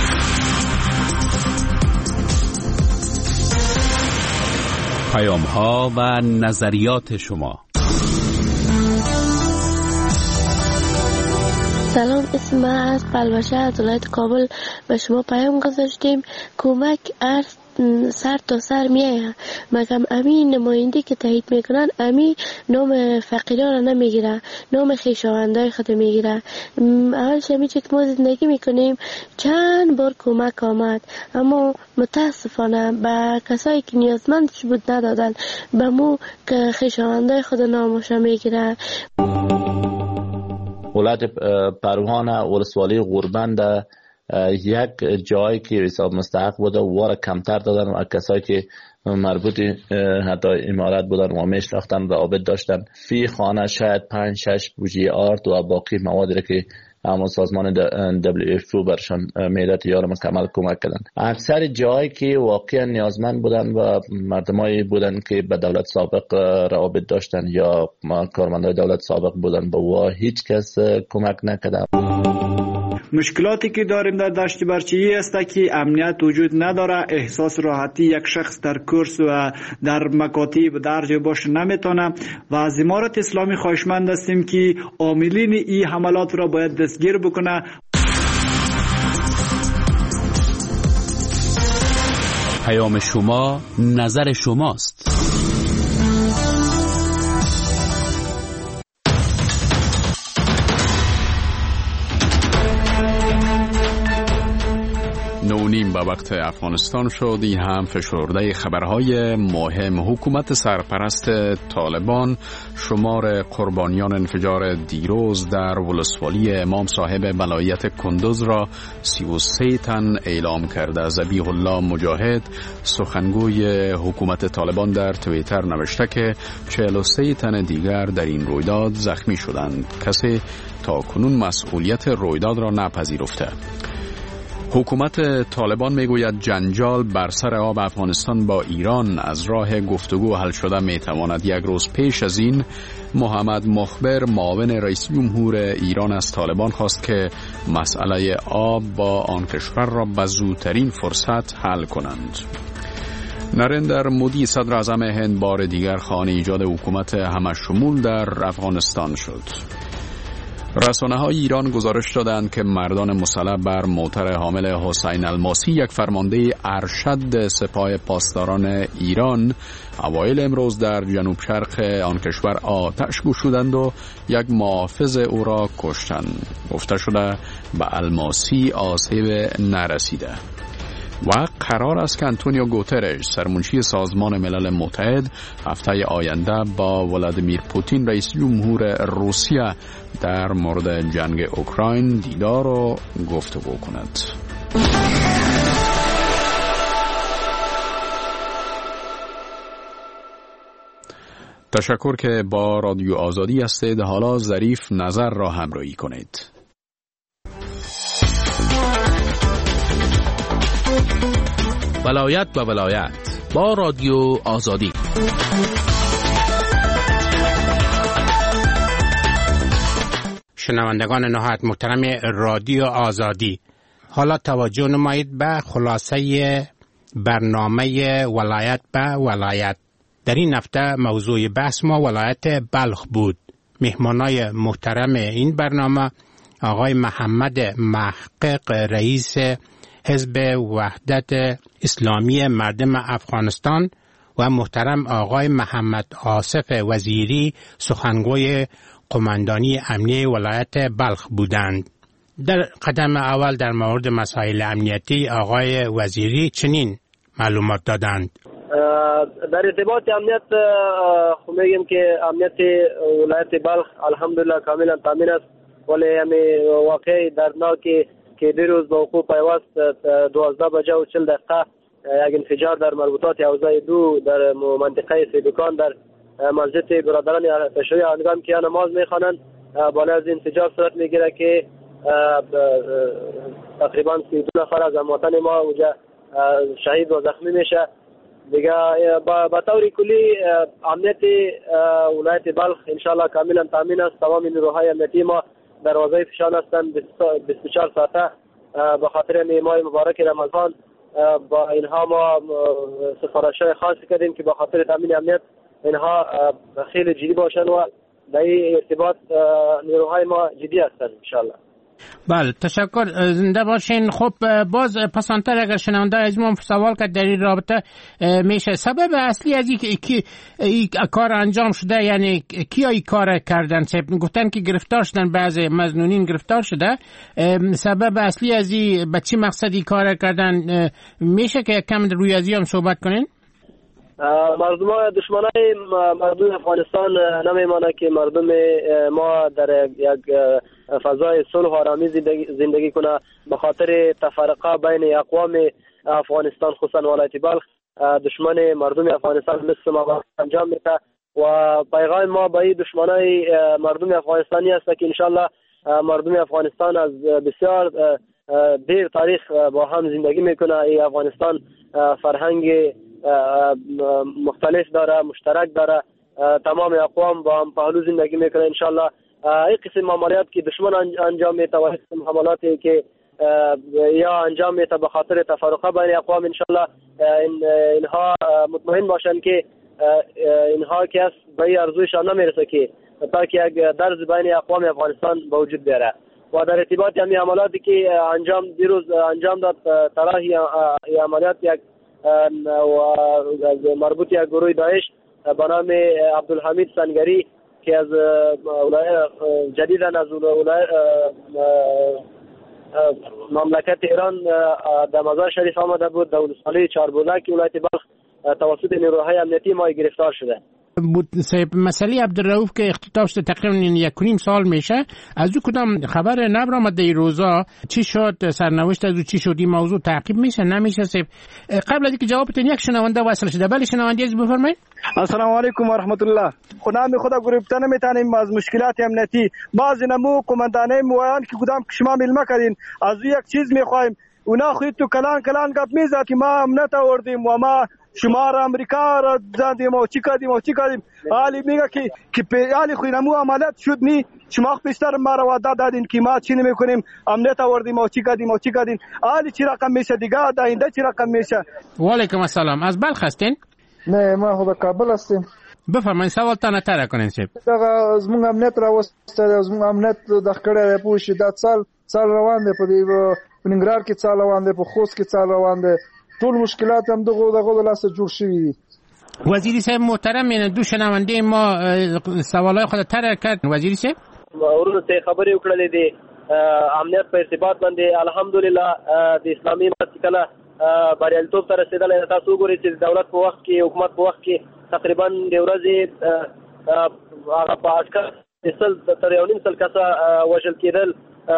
پیام‌ها و نظریات شما. سلام، اسم من از پلوشه از ولایت کابل به شما پیام گذاشتیم. کمک ارز سر تا سر میایه، مگم امین نماینده که تایید میکنن امی نام فقیران را نمیگیره، نام خویشاوندای خود میگیره. اولش همی چه که ما زندگی میکنیم چند بار کمک آمد، اما متاسفانه به کسایی که نیازمندش بود ندادن، به مو که خویشاوندای خود نامش میگیره. ولایت پروان ولسوالی غوربند یک جایی که حساب مستحق بوده واره کمتر دادن و کسایی که مربوط حتی امارات بودن و میشناختن رابط داشتن فی خانه شاید پنج شش بوجی آرد و باقی موادی که همون سازمان دبلیو اف او برشان میداد یا مکمل کمک کردن. اکثر جایی که واقعا نیازمند بودن و مردمایی بودن که به دولت سابق روابط داشتن یا کارمندای دولت سابق بودن با وا هیچ کس کمک نکرد. مشکلاتی که داریم در دشت برچی است که امنیت وجود نداره، احساس راحتی یک شخص در کورس و در مکاتب درج باش نمیتونه و از امارت اسلامی خواهشمند هستیم که عاملین این حملات را باید دستگیر بکنه. پیام شما نظر شماست. نونیم به وقت افغانستان شد. این هم فشرده خبرهای مهم. حکومت سرپرست طالبان شمار قربانیان انفجار دیروز در ولسوالی امام صاحب ولایت کندوز را سی و سه تن اعلام کرده. ذبیح الله مجاهد سخنگوی حکومت طالبان در توییتر نوشته که چهل و سه تن دیگر در این رویداد زخمی شدند. کسی تا کنون مسئولیت رویداد را نپذیرفته. حکومت طالبان میگوید جنجال بر سر آب افغانستان با ایران از راه گفتگو حل شده میتواند. یک روز پیش از این محمد مخبر معاون رئیس جمهور ایران از طالبان خواست که مسئله آب با آن کشور را به زودترین فرصت حل کنند. نریندر مودی صدر اعظم هند بار دیگر خواهان ایجاد حکومت همشمول در افغانستان شد. رسانه‌های ایران گزارش دادند که مردان مسلح بر موتر حامل حسین الماسی، یک فرمانده ارشد سپاه پاسداران ایران، اوایل امروز در جنوب شرق آن کشور آتش گشودند و یک محافظ او را کشتند. گفته شده به الماسی آسیب نرسیده. و قرار است که انتونیو گوترش سرمنشی سازمان ملل متحد هفته آینده با ولادیمیر پوتین رئیس جمهور روسیه در مورد جنگ اوکراین دیدار و گفتگو کند. تشکر که با رادیو آزادی هستید. حالا ظریف نظر را همراهی کنید. ولایت و ولایت با رادیو آزادی. شنوندگان نهایت محترم رادیو آزادی، حالا توجه نمایید به خلاصه برنامه ولایت به ولایت. در این هفته موضوع بحث ما ولایت بلخ بود. مهمانای محترم این برنامه آقای محمد محقق رئیس حزب وحدت اسلامی مردم افغانستان و محترم آقای محمد آصف وزیری سخنگوی قماندانی امنیه ولایت بلخ بودند. در قدم اول در مورد مسائل امنیتی آقای وزیری چنین معلومات دادند. در ارتباط امنیت خب میگیم که امنیت ولایت بلخ الحمدلله کاملا تامین است، ولی همین واقعی دردناکی که دیروز با وقوع پیوست دوازده بجه و چل دقیقه یک انفجار در مربوطات حوزه دو در منطقه سیدکان در مسجد برادران تشیع هنگام که نماز میخوانند بالا از انفجار صورت میگیره که تقریبا سی و دو نفر از هموطن ما اونجا شهید و زخمی میشه. دیگه به طور کلی امنیت ولایت بلخ انشالله کاملا تامین است. تمام نیروهای امنیتی ما در وظایفشان هستند بیست و چهار ساعته به خاطر ماه مبارک رمضان. با اینها ما سفارش‌های خاصی کردیم که به خاطر تامین امنیت اینها خیلی جدی باشند و در این ارتباط نیروهای ما جدی هستند انشالله. بله تشکر، زنده باشین. خب باز پسانتر اگر شنونده از ما سوال کرد در این رابطه میشه سبب اصلی از این که این کار انجام شده، یعنی کیا این کار کردن؟ گفتن که گرفتار شدن، بعضی مظنونین گرفتار شده. سبب اصلی از این به چی مقصدی کار کردن میشه که کم روی از هم صحبت کنین؟ مردم دشمنای مردم افغانستان نمیمانه که مردم ما در یک فضای صلح و آرامی زندگی کنه. به خاطر تفرقه بین اقوام افغانستان خصوصا ولایت بلخ دشمن مردم افغانستان مثل ما انجام میده و پیغام ما به این دشمنای مردم افغانستانی است که انشالله مردم افغانستان از بسیار دیر تاریخ با هم زندگی میکنه. این افغانستان فرهنگ مختلف داره، مشترک داره، تمام اقوام با هم پهلو زندگی میکنه. انشالله این قسم عملیات که دشمن انجام میده و قسم حملاتی که یا انجام میده به خاطر تفرقه بین اقوام، انشالله اینها مطمئن باشن که اینها که از به ارزویشان نمیرسه که تا که یک درز بین اقوام افغانستان به وجود بیاره. و در ارتباط همین عملیاتی که انجام دیروز انجام داد طرحی عملیات یک و مربوط یک گروه داعش به نام عبدالحمید سنگری که از ولایت جدیداً از ولایت مملکت ایران در مزار شریف آمده بود، در ولسوالی چهاربولک ولایت بلخ توسط نیروهای امنیتی ما گرفتار شده. بود مسئله عبدالرؤوف که اختتاب شده تقریبا یک و نیم سال میشه، از او کدام خبر نبرآمد در این روزا؟ چی شد؟ سرنوشت از او چی شد؟ این موضوع تعقیب میشه نمیشه؟ قبل از اینکه جواب بدین یک شنونده وصل شده. بله شنونده از بفرمایید. السلام علیکم و رحمت الله. خدا می خدا گرفته نمیتونیم از مشکلات امنیتی. بعضی نمو قماندانای مویان که کدام شما علم کردین از او یک چیز میخوایم، اونا خود تو کلان کلان گپ میزد که ما امنیت آوردیم و ما شما را امریکا را زدیم و چی کردیم و چی کردیم. حالی میگه که که حالی خوی نمو عملیات شد نی شما پیشتر ما را وعده دادین که ما چی نمیکنیم امنیت آوردیم و چی کردیم و چی کردیم. حالی چی رقم میشه دیگه داینده چی رقم میشه؟ و علیکم السلام. از بلخ هستین؟ نه ما خود کابل هستیم. بفرمایید سوال تنه تر کنین سیب. دغه از موږ امنیت را وسته از موږ امنیت د خکړه پوښي د سال سال روان دی په دې په ننګرهار کې سال روان دی په خوست کې سال روان دی. ټول مشکلات هم دغه دغه لاسه جوړ شوي دي. وزیر صاحب محترم، یعنی دو شنونده ما سوالای خود تر کرد. وزیر صاحب ورونو ته خبرې وکړلې دي امنیت په ارتباط باندې الحمدلله د اسلامي امت کله بریالیتوب ته رسیدلی. تاسو وګورئ چې دولت په وخت کې حکومت په وخت کې تقریبا د ورځې هغه په اټکل سل تر یو نیم سل کسه وژل کېدل.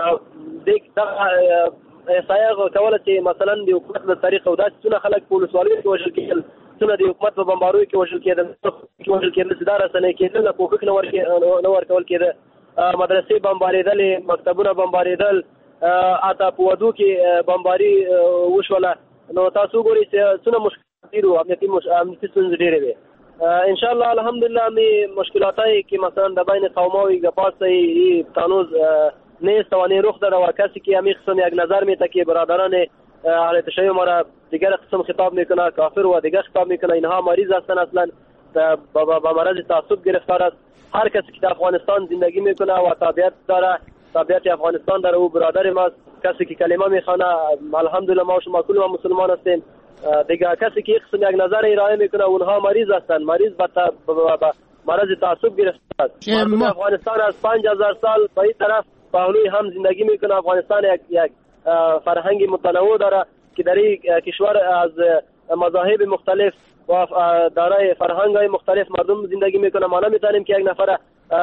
دغه احصایه کوله چې مثلا د حکومت له طریقه او داسې څونه خلک په ولسوالیو کې وژل کېدل، څونه د حکومت په بمبارویو کې وژل کېدل کې وژل کېدل چې دا رسنۍ کېدل نه کوښښ نه ورکول کېده. مدرسې بمبارېدلې، مکتبونه بمبارېدل، حتی په ودو کې بمباري وشوله. نو تاسو وګورئ چې څونه مشکلات دي، امنیتي امنیتي ستونزې ډېرې وې. انشاءالله الحمدلله می مشکلاتایی که مثلا در بین قوم‌های گپاسای تانوز نیست و نه رخ داره و کسی که همین قسم یک نظر میده که برادران اهل تشیع ما را دیگر قسم خطاب میکنه کافر و دیگر خطاب میکنه، اینها مریض هستن، اصلا با مرض تعصب گرفتار است. هر کسی که در افغانستان زندگی میکنه و تابعیت داره، تابعیت افغانستان داره، او برادر ماست. کسی که کلمه میخوانه الحمدلله ما و شما کل ما مسلمان هستیم. دیگه کسی که قسم یک نظر ارائه میکنه اونها مریض هستن، مریض به مرض تعصب گرفتار است. مردم افغانستان از پنج هزار سال به این طرف پهلوی هم زندگی میکنه. افغانستان یک یک فرهنگ متنوع داره که در این کشور از مذاهب مختلف و دارای فرهنگ های مختلف مردم زندگی میکنه. ما نمیتونیم که یک نفر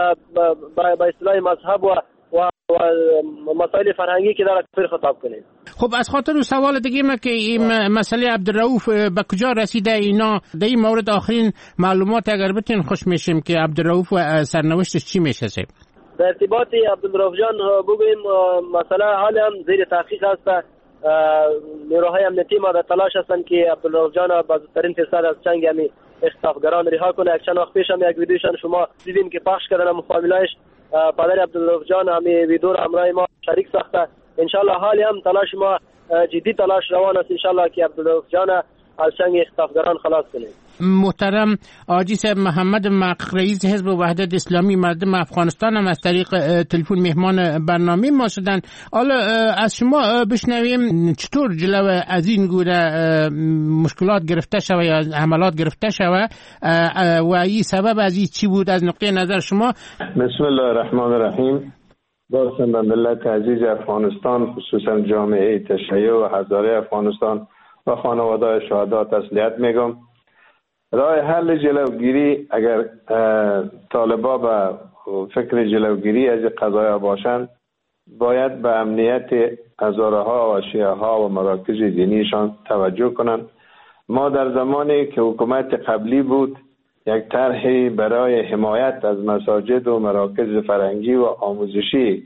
با اصطلاح مذهب و و مسائل فرهنگی که داره کفر خطاب کنیم. خب از خاطر سوال دیگه ما که این مسئله عبدالرؤوف به کجا رسیده، اینا در این مورد آخرین معلومات اگر بتین خوش میشیم که عبدالرؤوف سرنوشتش چی میشه؟ در ارتباط عبدالرؤوف جان بگویم مسئله حال هم زیر تحقیق است. نیروهای امنیتی ما در تلاش هستند که عبدالرؤوف جان با زودترین فرصت از چنگ همی اختطافگران رها کنه. یک چند وقت پیش هم یک ویدیوشان شما دیدین که پخش کردن مفاهمه‌اش پدر عبدالرؤوف جان همی ویدیو را همراه ما شریک ساخته. انشالله حالی هم تلاش ما جدی تلاش روان است انشالله که عبدالرؤوف جان از چنگ اختطافگران خلاص کنیم. محترم حاجی صاحب محمد محقق رئیس حزب وحدت اسلامی مردم افغانستان هم از طریق تلفن مهمان برنامه ما شدن. حالا از شما بشنویم چطور جلو از این گونه مشکلات گرفته شوه یا حملات گرفته شوه و این سبب از این چی بود از نقطه نظر شما؟ بسم الله الرحمن الرحیم. بازم به ملت عزیز افغانستان خصوصا جامعه تشیع و هزاره افغانستان و خانواده شهدا تسلیت میگم. راه حل جلوگیری اگر طالبا به فکر جلوگیری از قضایا باشند باید به امنیت هزاره ها و شیعه ها و مراکز دینیشان توجه کنند. ما در زمانی که حکومت قبلی بود یک طرحی برای حمایت از مساجد و مراکز فرهنگی و آموزشی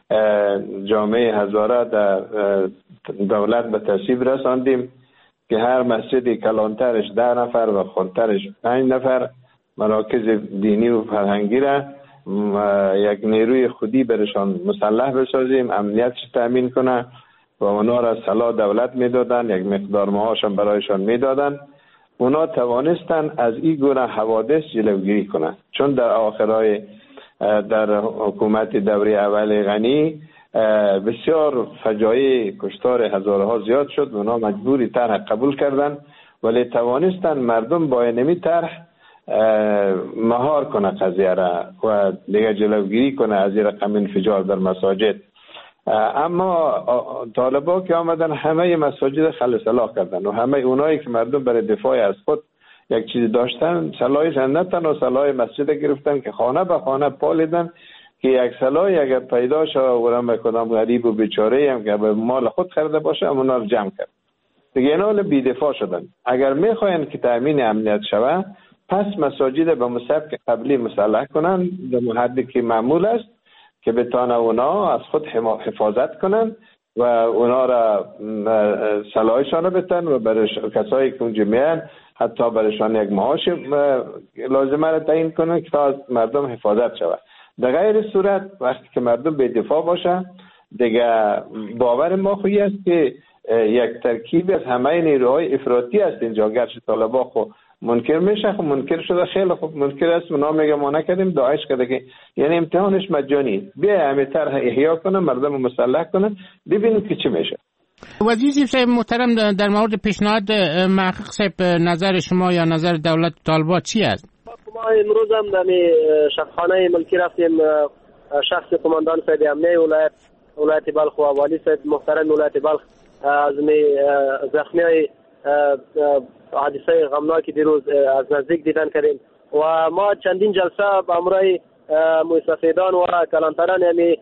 جامعه هزاره در دولت به تصویب رساندیم که هر مسجدی کلانترش ده نفر و خردترش پنج نفر مراکز دینی و فرهنگی را یک نیروی خودی برشان مسلح بسازیم، امنیتش تأمین کنه و اونا را سلاح دولت میدادن، یک مقدار معاشم برایشان میدادن. اونا توانستن از این گونه حوادث جلوگیری کنند، چون در آخرای در حکومت دوره اول غنی بسیار فجایع کشتار هزاره ها زیاد شد. اونا مجبوری طرح قبول کردن ولی توانستن مردم با اینمی طرح مهار کنه قضیه را و دیگه جلوگیری کنه از این رقم انفجار در مساجد. اما طالبا که آمدن همه مساجد خل سلاح کردن و همه اونایی که مردم برای دفاع از خود یک چیز داشتن سلاحش نه تنها سلاح مسجد گرفتن که خانه به خانه پالیدن که یک سلاحی اگر پیدا شد و کدام غریب و بیچاره هم که به مال خود خریده باشه اونا رو جمع کرد. دیگه اینا بی‌دفاع شدن. اگر میخواین که تامین امنیت شود پس مساجد به مسبک قبلی مسلح کنن در حدی که معمول است که بتانه اونا از خود حفاظت کنن و اونا را سلاحشان رو بتن و برای کسایی که اونجا میان حتی برایشان یک معاش لازمه را تعیین کنن که تا مردم حفاظت شود. در غیر صورت وقتی که مردم به دفاع باشه دیگه باور ما خویی است که یک ترکیب از همه نیروهای افراطی است اینجا. گرچه طالبا خو منکر میشه، خب منکر شده خیلی خوب منکر است، اونا میگه ما نکردیم داعش کرده که یعنی امتحانش مجانی. بیا همه طرح احیا کنن، مردم مسلح کنن، ببینیم که چی میشه. وزیر صاحب محترم در مورد پیشنهاد محقق صاحب نظر شما یا نظر دولت طالبا چی است؟ ما امروز هم در شفخانه ملکی رفتیم، شخص قماندان صاحب امنیه ولایت ولایت بلخ و والی صاحب محترم ولایت بلخ از زخمی حادثه غمناکی دیروز از نزدیک دیدن کردیم و ما چندین جلسه با امرای مستفیدان و کلانتران یعنی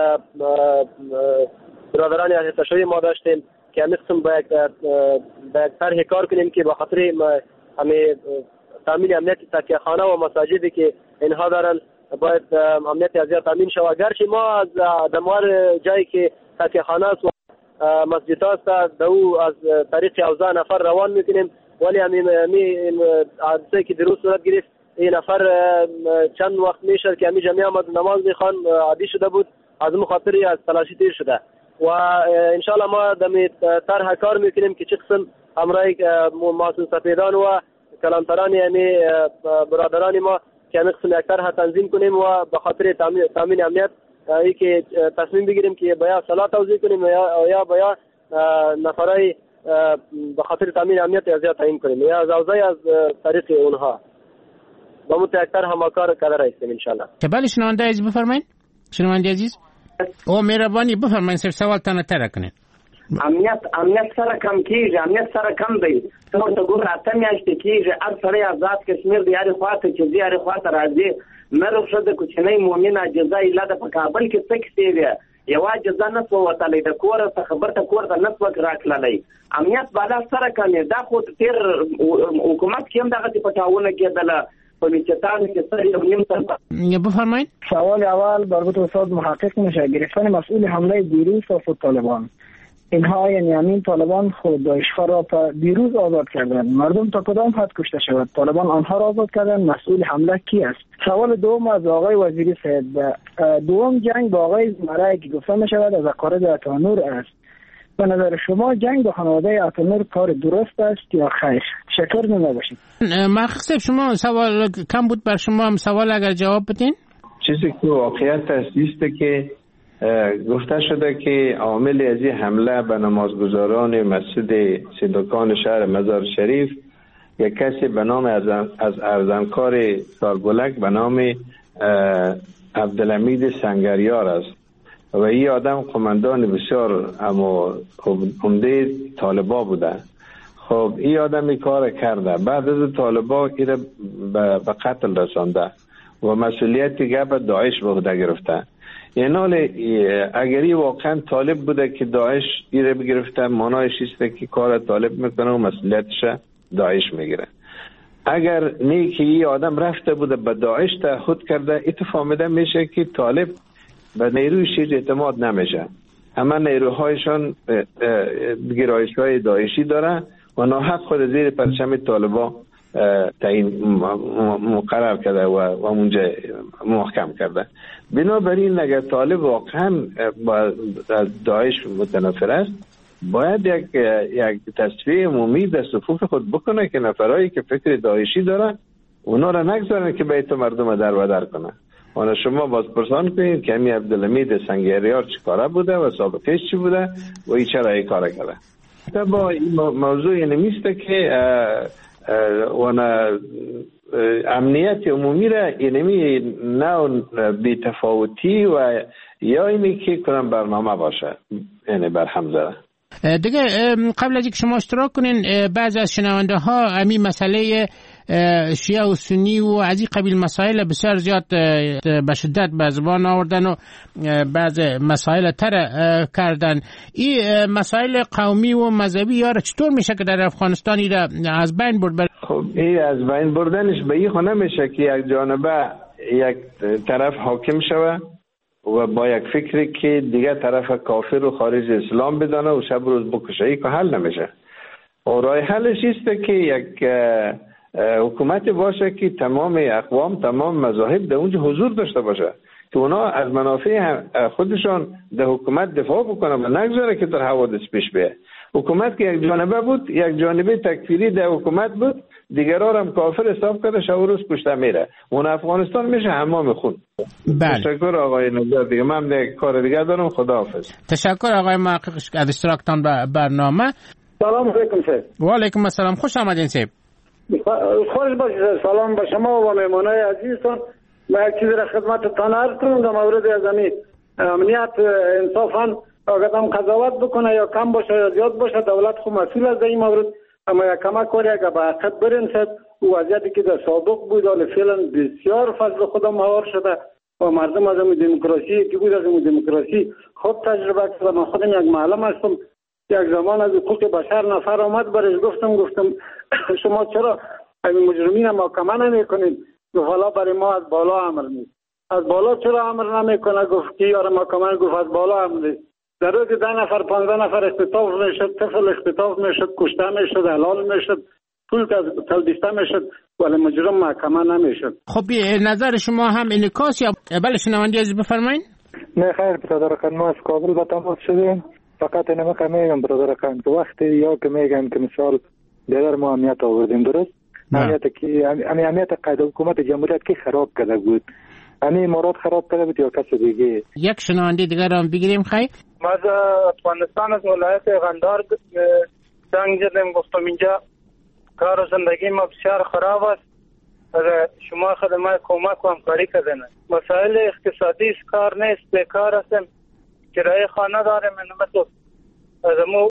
برادران ارتشایی ما داشتیم که همین قسم با یک طرح کار کنیم که به خاطر همین تامین امنیت تکیه خانه و مساجدی که اینها دارن باید امنیت از زیاد تامین شود. گرچه ما از دموار جایی که تکیه خانه است و مسجد است دو از طریق اوزان نفر روان میکنیم ولی همین حادثه که دیروز صورت گرفت این نفر چند وقت میشه که همین جمعی آمد نماز میخوان عادی شده بود از مخاطری از تلاشی تیر شده و انشالله ما دمی طرح کار میکنیم که چه قسم امرای محسن سفیدان و کلانتران یعنی برادران ما که همین قسم یک طرح تنظیم کنیم و به خاطر تامین امنیت ای که تصمیم بگیریم که باید سلاح توزیع کنیم یا یا باید نفرای به خاطر تامین امنیت ازیاد تعیین کنیم یا زوزای از طریق اونها با متأکد همکار کار هستیم انشالله. بله شنونده عزیز بفرمایید. شنونده عزیز او مهربانی بفرمایید صرف سوال تنه تر کنید. امنیت امنیت سره کم کیږي امنیت سره کم دی ته ورته ګور اته میاشتې کیږي هر سړی آزاد کشمیر دی هرې خواته چې دی هرې خواته راځي مې ښځه کوچنۍ مؤمنه جزا ایله ده په کابل کې څه کیسې دی یوه جزا نه سوه وتلی د کوره څخه برته کور ته نه سوه راتللی امنیت بالا سره کم دی دا خو تېر حکومت کې هم دغسې پټاونه کېدله بفرمایید. سوال اول مربوط به استاد محقق میشه. گرفتن مسئول حمله دیروز توسط طالبان، اینها یعنی همین طالبان خود داعش‌ها را دیروز آزاد کردند. مردم تا کدام حد کشته شود؟ طالبان آنها را آزاد کردند. مسئول حمله کی است؟ سوال دوم از آقای وزیری صاحب. دوم جنگ با آقای زمره که گفته می شود از اقارب اتانور است. به نظر شما جنگ با خانواده اتانور کار درست است یا خیر؟ شکر نباشید. مخصوص شما سوال کم بود بر شما هم سوال اگر جواب بدین. چیزی که واقعیت است که گفته شده که عامل از این حمله به نمازگزاران مسجد صدوقان شهر مزار شریف یک کسی به نام از ارزنکار سالبلک به نام عبدالحمید سنگریار است و این آدم قماندان بسیار اما عمده طالبا بوده. خب این آدم این کار کرده، بعد از طالبا این به قتل رسانده و مسئولیت گپ داعش به عهده گرفته. این حال اگری واقعا طالب بوده که داعش ایره بگرفته، معنایش است که کار طالب میکنه و مسئولیتش داعش میگیره. اگر نه که این آدم رفته بوده به داعش تعهد کرده، اتفاقیده میشه که طالب به نیروی شیر اعتماد نمیشه. همه نیروهایشان گرایش های داعشی داره و ناحق خود زیر پرچم طالبا تعیین مقرر کرده و اونجا محکم کرده. بنابراین اگر طالب واقعا با داعش متنافر است، باید یک یک تصفیه عمومی در صفوف خود بکنه که نفرایی که فکر داعشی داره اونا را نگذارن که بیت مردم در و در کنه. وانا شما بازپرسان کنید که همین عبدالحمید سنگریار چی کاره بوده و سابقش چی بوده و ای چرا ای کاره کرده. با این موضوع نمیسته که وانا امنیت عمومی را اینمی نه بی‌تفاوتی و یا اینی که کنم برنامه باشه، یعنی برهم زده. دیگه قبل از اینکه شما اشتراک کنین، بعضی از شنونده ها همین مسئله شیعه و سنی و از این قبیل مسائل بسیار زیاد به شدت به زبان آوردن و بعض مسائل تر کردن. این مسائل قومی و مذهبی یا چطور میشه که در افغانستان را از بین برد؟ خب این از بین بردنش به این خونه میشه که یک جانبه یک طرف حاکم شوه و با یک فکری که دیگه طرف کافر و خارج اسلام بدانه و شب روز بکشه. این که حل نمیشه. و راه حلش است که یک حکومت باشه که تمام اقوام، تمام مذاهب در اونجا حضور داشته باشه که اونا از منافع خودشان در حکومت دفاع بکنه و نگذاره که در حوادث پیش بیه. حکومت که یک جانبه بود، یک جانبه تکفیری در حکومت بود، دیگران هم کافر حساب کرده، شب و روز کشته میره. اون افغانستان میشه حمام خون. بله. تشکر آقای نظر دیگه. من دیگه کار دیگه دارم. خداحافظ. تشکر آقای محقق از اشتراکتان به برنامه. سلام علیکم سید. و علیکم السلام. خوش آمدین سید. خوش باشید. سلام به شما و مهمانای عزیزتان. من یک چیزی را خدمتتان عرض کنم در مورد از امنیت. انصافا اگرم قضاوت بکنه یا کم باشه یا زیاد باشه، دولت خود مسئول است در این مورد، اما یک کمک کاری اگر به حقیقت برسد و وضعیتی که در سابق بود حالا فعلا بسیار فضل خدا مهار شده و مردم از این دموکراسی که بود از این دموکراسی خوب تجربه کرده. من خودم یک معلم هستم، یک زمان از حقوق بشر نفر آمد برش گفتم گفتم شما چرا این مجرمین محاکمه نمیکنید؟ گفت حالا برای ما از بالا امر نیست. از بالا چرا امر نمیکنه؟ گفت کی یار محاکمه؟ گفت از بالا امر نیست. در روز ده نفر پانزده نفر اختطاف میشد، طفل اختطاف میشد، کشته میشد، حلال میشد، پول تلبیسته میشد، ولی مجرم محاکمه نمیشد. خب نظر شما هم انعکاس یا بله شنوندی از بفرمایید؟ نه خیر برادر خان، ما از کابل به تماس شدیم. فقط نمیگم میگم برادر خان که وقتی یا که میگم که مثال دیگر ما امنیت آوردیم، درست؟ امنیت که امنیت قید حکومت جمهوریت که خراب کرده بود، امی مراد خراب کرده بود یا کس دیگه؟ یک شنونده دیگر هم بگیریم. خیر ما از افغانستان از ولایت قندهار زنگ زدیم، گفتم اینجا کار و زندگی ما بسیار خراب است، اگر شما خدمات کمک و همکاری کردن. مسائل اقتصادی کار نیست، بیکار هستیم، کرایه خانه داریم، مثل از مو